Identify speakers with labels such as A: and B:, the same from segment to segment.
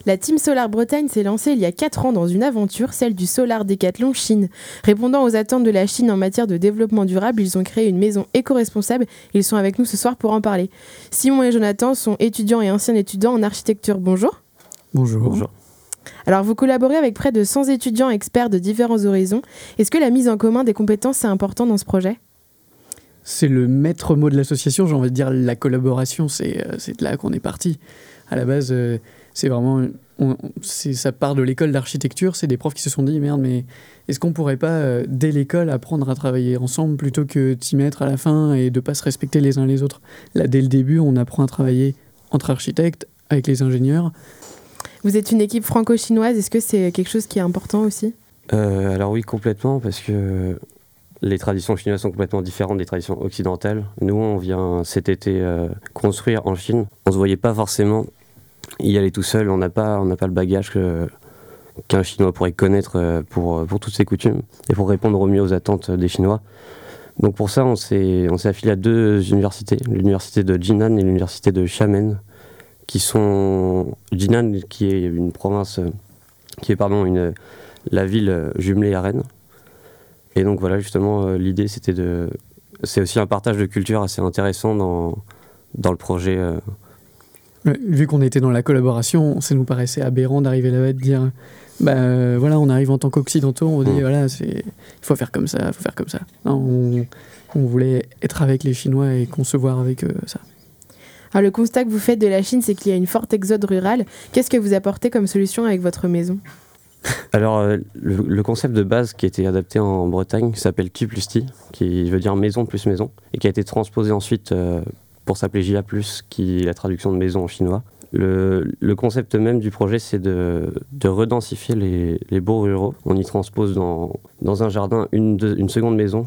A: La Team Solar Bretagne s'est lancée il y a 4 ans dans une aventure, celle du Solar Decathlon Chine. Répondant aux attentes de la Chine en matière de développement durable, ils ont créé une maison éco-responsable. Ils sont avec nous ce soir pour en parler. Simon et Jonathan sont étudiants et anciens étudiants en architecture. Bonjour.
B: Bonjour. Bonjour.
A: Alors, vous collaborez avec près de 100 étudiants experts de différents horizons. Est-ce que la mise en commun des compétences est importante dans ce projet ?
B: C'est le maître mot de l'association, j'ai envie de dire la collaboration, c'est de là qu'on est parti. À la base, c'est vraiment, ça part de l'école d'architecture, c'est des profs qui se sont dit, merde, mais est-ce qu'on pourrait pas, dès l'école, apprendre à travailler ensemble plutôt que de s'y mettre à la fin et de pas se respecter les uns les autres. Là, dès le début, on apprend à travailler entre architectes, avec les ingénieurs.
A: Vous êtes une équipe franco-chinoise, est-ce que c'est quelque chose qui est important aussi ?
C: Alors oui, complètement, parce que les traditions chinoises sont complètement différentes des traditions occidentales. Nous, on vient cet été construire en Chine. On ne se voyait pas forcément y aller tout seul. On n'a pas le bagage qu'un Chinois pourrait connaître pour toutes ses coutumes et pour répondre au mieux aux attentes des Chinois. Donc pour ça, on s'est affilié à 2 universités, l'université de Jinan et l'université de Xiamen, qui sont Jinan, qui est une province, la ville jumelée à Rennes. Et donc voilà, justement, l'idée c'est aussi un partage de culture assez intéressant dans le projet.
B: Vu qu'on était dans la collaboration, ça nous paraissait aberrant d'arriver là-bas et de dire, voilà, on arrive en tant qu'occidentaux, on dit, voilà, il faut faire comme ça, il faut faire comme ça. Non, on voulait être avec les Chinois et concevoir avec eux ça.
A: Alors, le constat que vous faites de la Chine, c'est qu'il y a une forte exode rurale. Qu'est-ce que vous apportez comme solution avec votre maison ?
C: Alors, le concept de base qui a été adapté en Bretagne s'appelle T plus T, qui veut dire maison plus maison, et qui a été transposé ensuite pour s'appeler JA+, qui est la traduction de maison en chinois. Le concept même du projet, c'est de redensifier les beaux ruraux. On y transpose dans un jardin une seconde maison,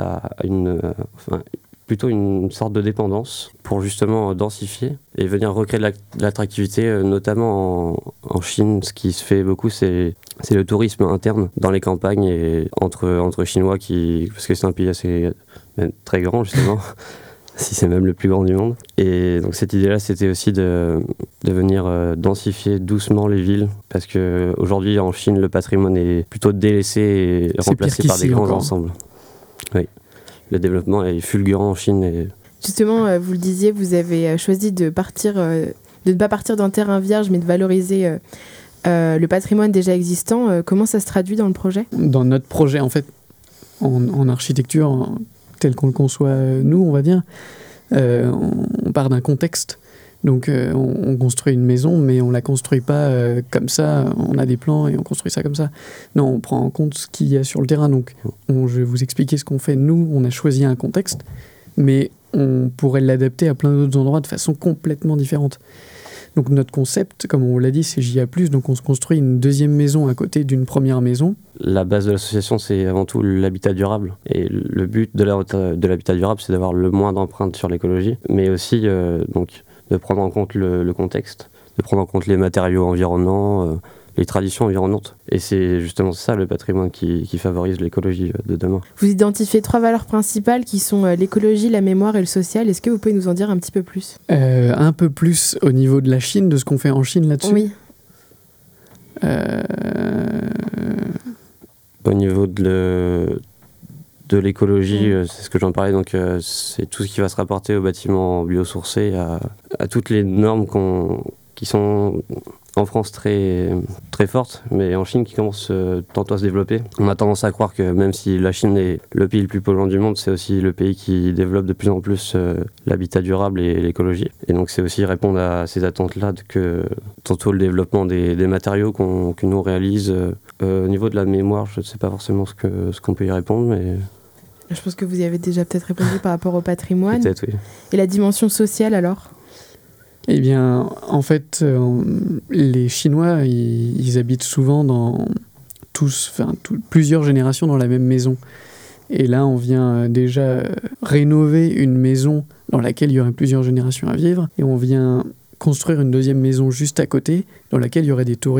C: plutôt une sorte de dépendance pour justement densifier et venir recréer de l'attractivité, notamment en Chine. Ce qui se fait beaucoup, c'est le tourisme interne dans les campagnes et entre Chinois, parce que c'est un pays même très grand justement, si c'est même le plus grand du monde. Et donc cette idée-là, c'était aussi de venir densifier doucement les villes, parce qu'aujourd'hui en Chine, le patrimoine est plutôt délaissé et remplacé par des grands ensembles. Oui. Le développement est fulgurant en Chine. Et...
A: Justement, vous le disiez, vous avez choisi de ne pas partir d'un terrain vierge, mais de valoriser le patrimoine déjà existant. Comment ça se traduit dans le projet ?
B: Dans notre projet, en fait, en architecture, tel qu'on le conçoit nous, on va dire, on part d'un contexte. Donc on construit une maison, mais on ne la construit pas comme ça, on a des plans et on construit ça comme ça. Non, on prend en compte ce qu'il y a sur le terrain. Donc je vais vous expliquer ce qu'on fait. Nous, on a choisi un contexte, mais on pourrait l'adapter à plein d'autres endroits de façon complètement différente. Donc notre concept, comme on l'a dit, c'est JA+, donc on se construit une deuxième maison à côté d'une première maison.
C: La base de l'association, c'est avant tout l'habitat durable. Et le but de l'habitat durable, c'est d'avoir le moins d'empreintes sur l'écologie, mais aussi de prendre en compte le contexte, de prendre en compte les matériaux environnants, les traditions environnantes. Et c'est justement ça le patrimoine qui favorise l'écologie de demain.
A: Vous identifiez 3 valeurs principales qui sont l'écologie, la mémoire et le social. Est-ce que vous pouvez nous en dire un petit peu plus ?
B: Un peu plus au niveau de la Chine, de ce qu'on fait en Chine là-dessus.
A: Oui.
C: Au niveau de l'écologie, c'est ce que j'en parlais, donc c'est tout ce qui va se rapporter aux bâtiments biosourcés, à toutes les normes qui sont en France très, très fortes, mais en Chine qui commence tantôt à se développer. On a tendance à croire que même si la Chine est le pays le plus polluant du monde, c'est aussi le pays qui développe de plus en plus l'habitat durable et l'écologie. Et donc c'est aussi répondre à ces attentes-là, que tantôt le développement des matériaux que nous on réalise. Au niveau de la mémoire, je ne sais pas forcément ce qu'on peut y répondre, mais...
A: Je pense que vous y avez déjà peut-être répondu par rapport au patrimoine.
C: Peut-être, oui.
A: Et la dimension sociale, alors ?
B: Eh bien, en fait, les Chinois, ils habitent souvent plusieurs générations dans la même maison. Et là, on vient déjà rénover une maison dans laquelle il y aurait plusieurs générations à vivre. Et on vient construire une deuxième maison juste à côté, dans laquelle il y aurait des touristes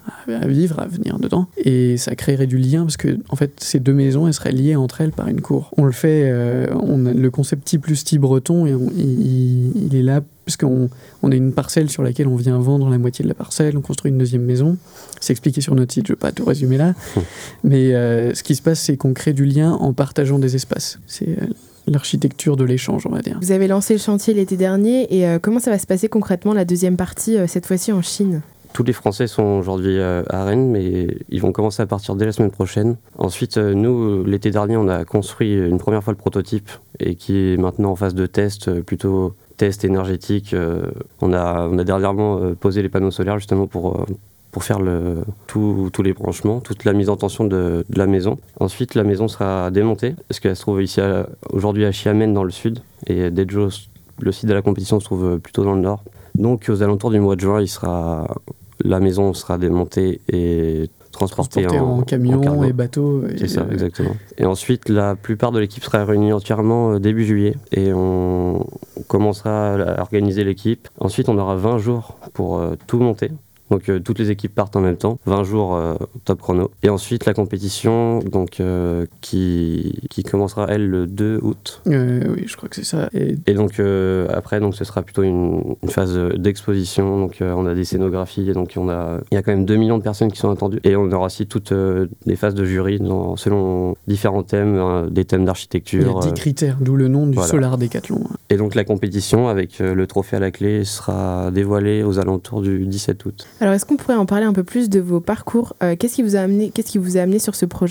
B: à vivre, à venir dedans. Et ça créerait du lien parce que en fait, ces deux maisons, elles seraient liées entre elles par une cour. On le fait, on a le concept Ti plus Ti breton, et il est là parce qu'on a une parcelle sur laquelle on vient vendre la moitié de la parcelle, on construit une deuxième maison. C'est expliqué sur notre site, je ne vais pas tout résumer là. Mais ce qui se passe, c'est qu'on crée du lien en partageant des espaces. C'est l'architecture de l'échange, on va dire.
A: Vous avez lancé le chantier l'été dernier, et comment ça va se passer concrètement la deuxième partie, cette fois-ci en Chine ?
C: Tous les Français sont aujourd'hui à Rennes, mais ils vont commencer à partir dès la semaine prochaine. Ensuite, nous, l'été dernier, on a construit une première fois le prototype, et qui est maintenant en phase de test, plutôt test énergétique. On a dernièrement posé les panneaux solaires justement pour faire tous les branchements, toute la mise en tension de la maison. Ensuite, la maison sera démontée, parce qu'elle se trouve ici aujourd'hui à Xiamen dans le sud, et Dezhou, le site de la compétition, se trouve plutôt dans le nord. Donc aux alentours du mois de juin, la maison sera démontée et transportée
B: en camion et bateau.
C: C'est ça, exactement. Et ensuite, la plupart de l'équipe sera réunie entièrement début juillet, et on commencera à organiser l'équipe. Ensuite, on aura 20 jours pour tout monter. Donc toutes les équipes partent en même temps, 20 jours top chrono. Et ensuite la compétition donc, qui commencera elle le 2 août.
B: Oui, je crois que c'est ça.
C: Et donc après donc, ce sera plutôt une phase d'exposition. Donc on a des scénographies, et donc il y a quand même 2 millions de personnes qui sont attendues. Et on aura aussi toutes des phases de jury selon différents thèmes, des thèmes d'architecture.
B: Il y a 10 critères, d'où le nom du Solar Décathlon.
C: Et donc la compétition avec le trophée à la clé sera dévoilée aux alentours du 17 août.
A: Alors, est-ce qu'on pourrait en parler un peu plus de vos parcours ? Qu'est-ce qui vous a amené sur ce projet ?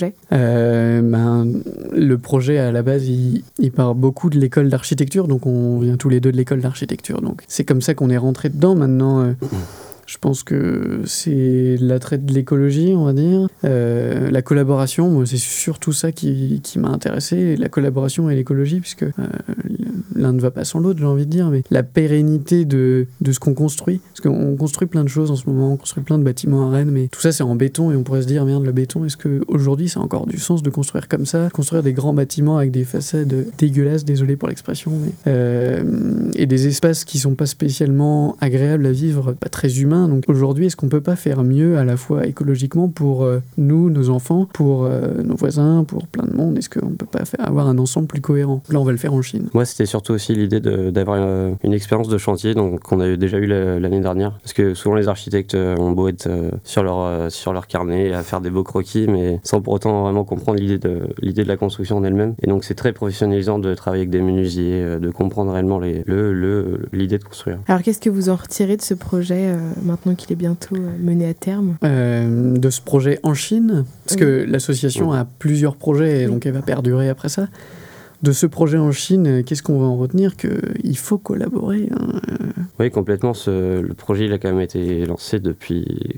B: Le projet, à la base, il part beaucoup de l'école d'architecture, donc on vient tous les deux de l'école d'architecture. Donc c'est comme ça qu'on est rentré dedans. Maintenant, je pense que c'est l'attrait de l'écologie, on va dire. La collaboration, moi, c'est surtout ça qui m'a intéressé, la collaboration et l'écologie, puisque l'un ne va pas sans l'autre, j'ai envie de dire, mais la pérennité de ce qu'on construit. Parce qu'on construit plein de choses en ce moment, on construit plein de bâtiments à Rennes, mais tout ça c'est en béton, et on pourrait se dire, merde, le béton, est-ce qu'aujourd'hui ça a encore du sens de construire comme ça, construire des grands bâtiments avec des façades dégueulasses, désolé pour l'expression, mais, et des espaces qui sont pas spécialement agréables à vivre, pas très humains. Donc aujourd'hui, est-ce qu'on peut pas faire mieux à la fois écologiquement pour nous, nos enfants, pour nos voisins, pour plein de monde? Est-ce qu'on peut pas avoir un ensemble plus cohérent? Là, on va le faire en Chine.
C: Moi, c'était surtout aussi l'idée d'avoir une expérience de chantier, donc qu'on avait déjà eu l'année dernière. Parce que souvent les architectes ont beau être sur leur carnet à faire des beaux croquis, mais sans pour autant vraiment comprendre l'idée de la construction en elle-même. Et donc c'est très professionnalisant de travailler avec des menuisiers, de comprendre réellement l'idée de construire.
A: Alors qu'est-ce que vous en retirez de ce projet maintenant qu'il est bientôt mené à terme?
B: De ce projet en Chine, parce que l'association a plusieurs projets, et donc elle va perdurer après ça. De ce projet en Chine, qu'est-ce qu'on va en retenir? Qu'il faut collaborer.
C: Oui, complètement. Le projet il a quand même été lancé depuis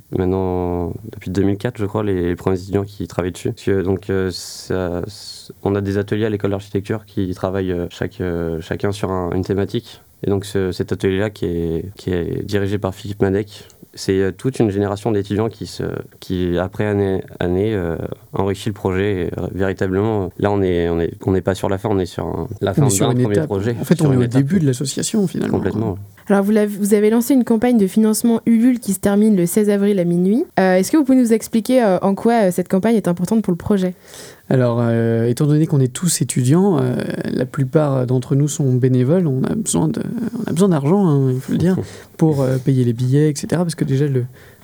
C: 2004, je crois, les premiers étudiants qui travaillent dessus. Donc, on a des ateliers à l'école d'architecture qui travaillent chacun sur une thématique. Et donc cet atelier-là qui est dirigé par Philippe Madec, c'est toute une génération d'étudiants qui après année enrichit le projet. Et, véritablement, là on n'est pas sur la fin, on est sur la fin d'un premier projet.
B: En fait, on est au début de l'association finalement.
C: Complètement.
A: Alors vous avez lancé une campagne de financement Ulule qui se termine le 16 avril à minuit. Est-ce que vous pouvez nous expliquer en quoi cette campagne est importante pour le projet ?
B: Alors, étant donné qu'on est tous étudiants, la plupart d'entre nous sont bénévoles, on a besoin d'argent, hein, il faut le dire, pour payer les billets, etc. Parce que déjà,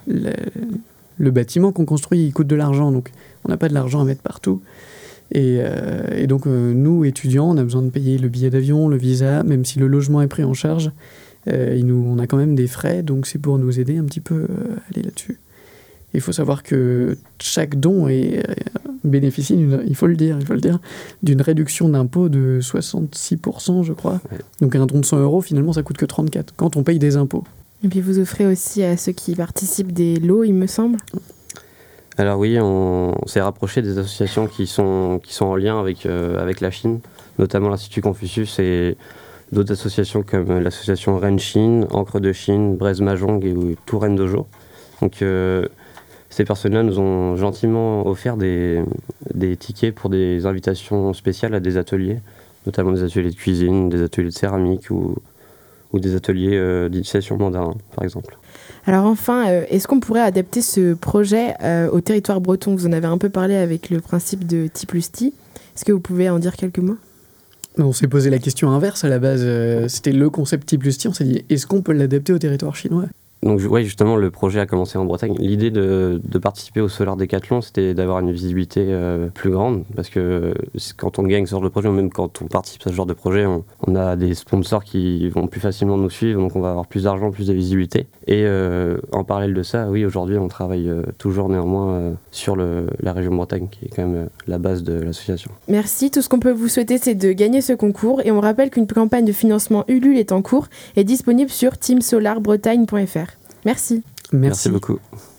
B: le bâtiment qu'on construit, il coûte de l'argent, donc on n'a pas de l'argent à mettre partout. Et donc, nous, étudiants, on a besoin de payer le billet d'avion, le visa, même si le logement est pris en charge. On a quand même des frais, donc c'est pour nous aider un petit peu à aller là-dessus. Il faut savoir que chaque don bénéficie, il faut le dire, d'une réduction d'impôt de 66%, je crois. Ouais. Donc un don de 100 €, finalement, ça coûte que 34 quand on paye des impôts.
A: Et puis vous offrez aussi à ceux qui participent des lots, il me semble.
C: Alors oui, on s'est rapproché des associations qui sont en lien avec la Chine, notamment l'Institut Confucius et d'autres associations comme l'association Rennes Chine, Encre de Chine, Breizh Mahjong et Touraine Dojo. Donc ces personnes-là nous ont gentiment offert des tickets pour des invitations spéciales à des ateliers, notamment des ateliers de cuisine, des ateliers de céramique ou ou des ateliers d'initiation mandarin, par exemple.
A: Alors enfin, est-ce qu'on pourrait adapter ce projet au territoire breton ? Vous en avez un peu parlé avec le principe de T+T. Est-ce que vous pouvez en dire quelques mots ?
B: On s'est posé la question inverse à la base. C'était le concept T+T. On s'est dit, est-ce qu'on peut l'adapter au territoire chinois ?
C: Donc ouais, justement, le projet a commencé en Bretagne. L'idée de participer au Solar Décathlon, c'était d'avoir une visibilité plus grande, parce que quand on gagne ce genre de projet, ou même quand on participe à ce genre de projet, on a des sponsors qui vont plus facilement nous suivre, donc on va avoir plus d'argent, plus de visibilité. Et en parallèle de ça, oui, aujourd'hui, on travaille toujours néanmoins sur la région Bretagne, qui est quand même la base de l'association.
A: Merci. Tout ce qu'on peut vous souhaiter, c'est de gagner ce concours. Et on rappelle qu'une campagne de financement Ulule est en cours et disponible sur teamsolarbretagne.fr. Merci.
C: Merci beaucoup.